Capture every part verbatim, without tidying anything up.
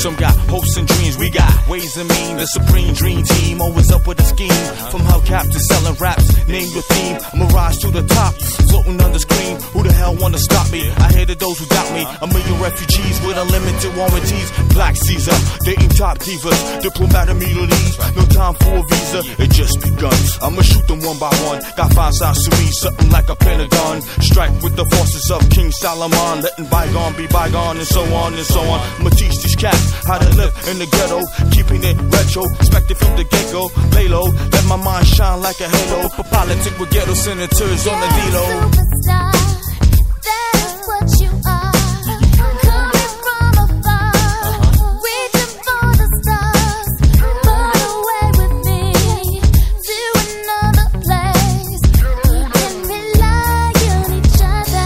Some got hopes and dreams, we got ways and means. The supreme dream team, always up with a scheme. From hubcap to selling raps, name your theme. I'ma rise to the top, floating on the screen. Who the hell wanna stop me? I hated those who doubt me. A million refugees with unlimited warranties. Black Caesar, dating top divas, diplomat immunities. No time for a visa, it just begun. I'ma shoot them one by one. Got five sides to me, something like a pentagon. Strike with the forces of King Solomon, letting bygone be bygone, and so on and so on. I'ma teach these cats how to live in the ghetto, keeping it retro, expected from the get-go. Lay low, let my mind shine like a halo. For politics with ghetto senators on the D-Lo. Superstar, that's what you are. Coming from afar, reaching for the stars. Run away with me to another place. And rely on each other.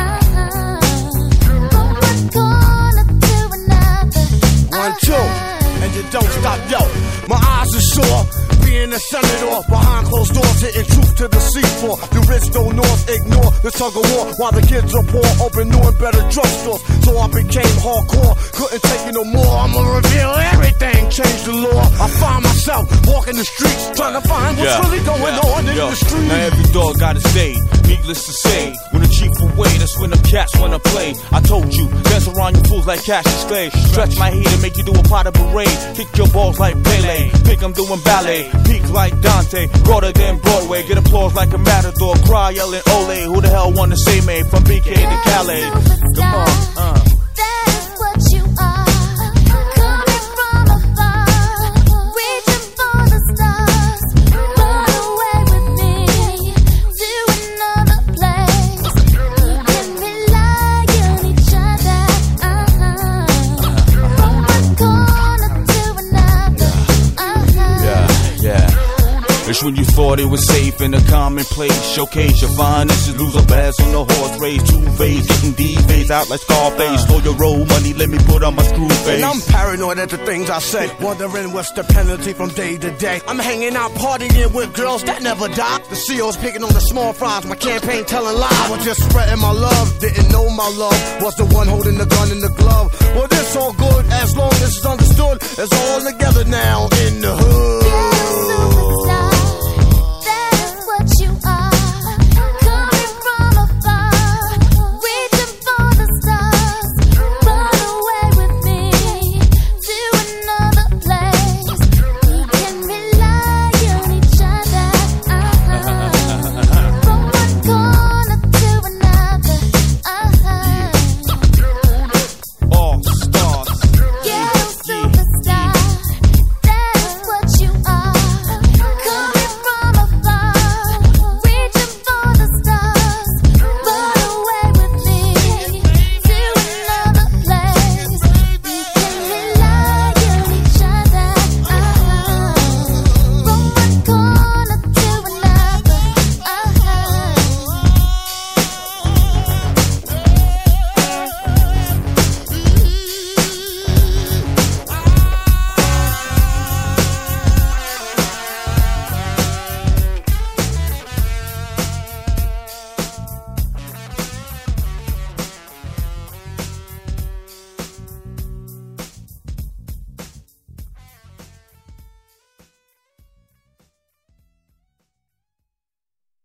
Uh-huh. From one corner to another. One, two, and you don't stop, yo. My eyes are sore, being a senator. Behind closed doors, hitting truth to the seafloor. The rich don't north ignore the tug of war, while the kids are poor, open new and better drugstores. So I became hardcore, couldn't take it no more. I'ma reveal everything, change the law. I find myself walking the streets, trying to find what's Yeah, really going yeah, on in yo. the streets. Now every dog got his day, needless to say. When the chief away, that's when the cats wanna play. I told you, dance around you fools like Cassius Clay. Stretch my heat and make you do a pot of parade. Kick your balls like Pele, think I'm doing ballet. Peak like Dante, broader than Broadway. Get applause like a matador, cry yelling ole. Who the hell wanna say me from B K to Calais? Come on, uh. That's what you are. Coming from afar, reaching for the stars. Run away with me to another place. And rely on each other. Uh-huh. From one corner to another. Uh-huh. Yeah, yeah. It's when you thought it was safe in a commonplace. Showcase your finest, you lose a pass on the horse race. Two phase, getting D-phase out like Scarface. Stole your roll money, let me put on my screw face. And I'm paranoid at the things I say, wondering what's the penalty from day to day. I'm hanging out partying with girls that never die. The C O's picking on the small fries, my campaign telling lies. I was just spreading my love, didn't know my love was the one holding the gun in the glove. Well, this all good as long as it's understood. It's all together now in the hood.